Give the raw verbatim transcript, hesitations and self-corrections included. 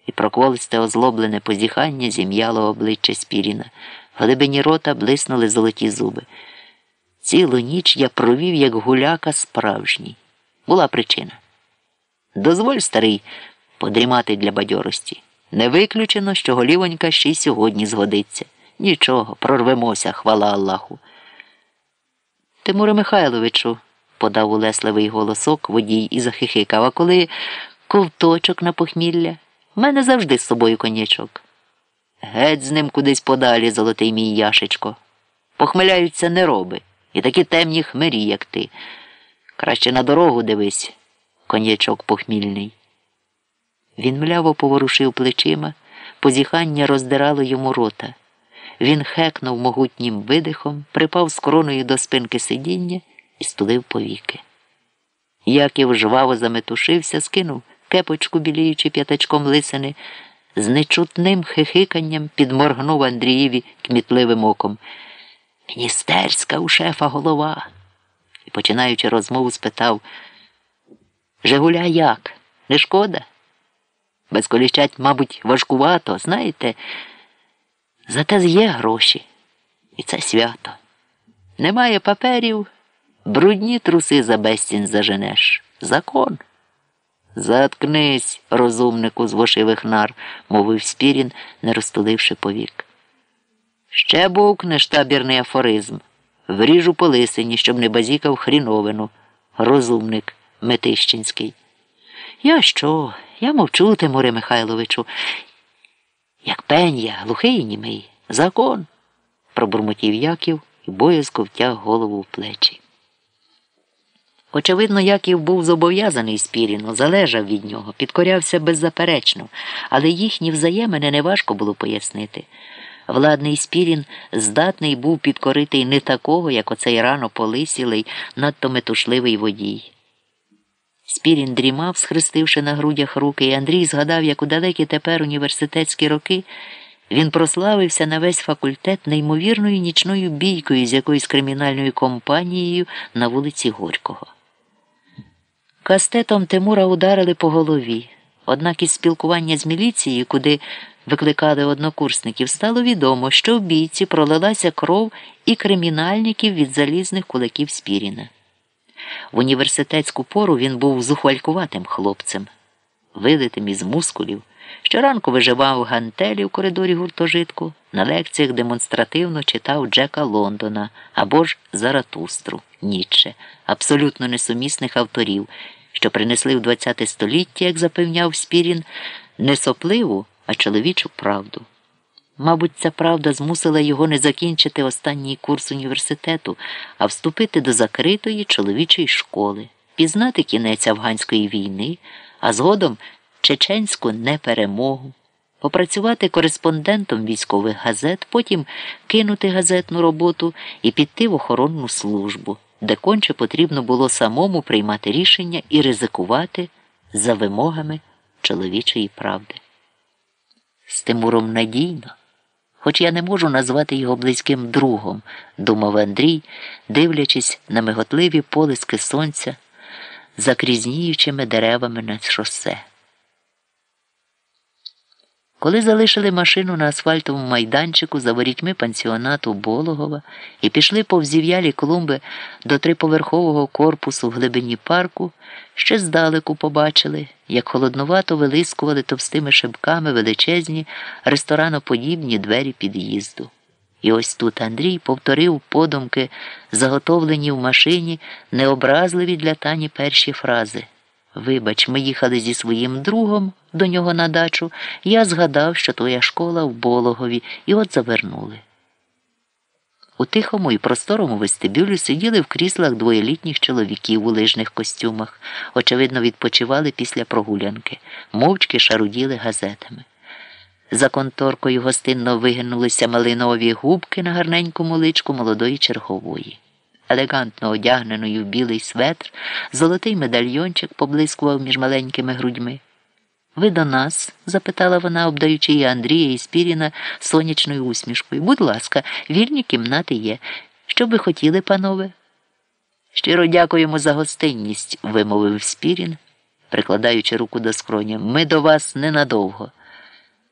і проколисте озлоблене позіхання зім'яло обличчя Спіріна. В глибині рота блиснули золоті зуби. Цілу ніч я провів, як гуляка справжній. Була причина. Дозволь, старий, подрімати для бадьорості. Не виключено, що голівонька ще й сьогодні згодиться. Нічого, прорвемося, хвала Аллаху. Тимуре Михайловичу, подав улесливий голосок водій і захихикав, а коли ковточок на похмілля, в мене завжди з собою коньячок. Геть з ним кудись подалі, золотий мій Яшечко. Похмеляються нероби, і такі темні хмирі, як ти. Краще на дорогу дивись, коньячок похмільний. Він мляво поворушив плечима, позіхання роздирало йому рота. Він хекнув могутнім видихом, припав з короною до спинки сидіння і стулив повіки. Яків жваво заметушився, скинув кепочку, біліючи п'ятачком лисини, з нечутним хихиканням підморгнув Андрієві кмітливим оком. «Міністерська у шефа голова!» І, починаючи розмову, спитав: «Жигуля як? Не шкода? Без коліщать, мабуть, важкувато, знаєте? Зате є гроші. І це свято. Немає паперів, брудні труси за безцінь заженеш. Закон». «Заткнись, розумнику з вошивих нар», – мовив Спірін, не розтуливши повік. «Ще бовкнеш табірний афоризм. Вріжу по лисині, щоб не базікав хріновину. Розумник Метищинський». «Я що? Я мовчу, Тимуре Михайловичу. Як пень я, глухий і німий. Закон», – пробурмотів Яків і боязко втяг голову в плечі. Очевидно, Яків був зобов'язаний Спіріну, залежав від нього, підкорявся беззаперечно, але їхні взаємини неважко було пояснити. Владний Спірін здатний був підкорити й не такого, як оцей рано полисілий, надто метушливий водій. Спірін дрімав, схрестивши на грудях руки, і Андрій згадав, як у далекі тепер університетські роки він прославився на весь факультет неймовірною нічною бійкою з якоюсь кримінальною компанією на вулиці Горького. Кастетом Тимура ударили по голові, однак із спілкування з міліцією, куди викликали однокурсників, стало відомо, що в бійці пролилася кров і кримінальників від залізних кулаків Спіріна. В університетську пору він був зухвалькуватим хлопцем, вилитим із мускулів. Щоранку виживав гантелі в коридорі гуртожитку, на лекціях демонстративно читав Джека Лондона або ж Заратустру, Ніцше, абсолютно несумісних авторів, що принесли в ХХ століття, як запевняв Спірін, не сопливу, а чоловічу правду. Мабуть, ця правда змусила його не закінчити останній курс університету, а вступити до закритої чоловічої школи, пізнати кінець афганської війни, а згодом чеченську неперемогу, попрацювати кореспондентом військових газет, потім кинути газетну роботу і піти в охоронну службу, де конче потрібно було самому приймати рішення і ризикувати за вимогами чоловічої правди. З Тимуром надійно, хоч я не можу назвати його близьким другом, думав Андрій, дивлячись на миготливі полиски сонця за крізніючими деревами на шосе. Коли залишили машину на асфальтовому майданчику за ворітьми пансіонату Болохова і пішли повз зів'ялі клумби до триповерхового корпусу в глибині парку, ще здалеку побачили, як холоднувато вилискували товстими шибками величезні рестораноподібні двері під'їзду. І ось тут Андрій повторив подумки, заготовлені в машині, необразливі для Тані перші фрази. «Вибач, ми їхали зі своїм другом до нього на дачу, я згадав, що твоя школа в Болохові, і от завернули». У тихому і просторому вестибюлі сиділи в кріслах двоєлітніх чоловіків у лижних костюмах, очевидно, відпочивали після прогулянки, мовчки шаруділи газетами. За конторкою гостинно вигинулися малинові губки на гарненькому личку молодої чергової. Елегантно одягненою в білий светр, золотий медальйончик поблискував між маленькими грудьми. «Ви до нас?» – запитала вона, обдаючи і Андрія, і Спіріна сонячною усмішкою. «Будь ласка, вільні кімнати є. Що б ви хотіли, панове?» «Щиро дякуємо за гостинність», – вимовив Спірін, прикладаючи руку до скроні. «Ми до вас ненадовго».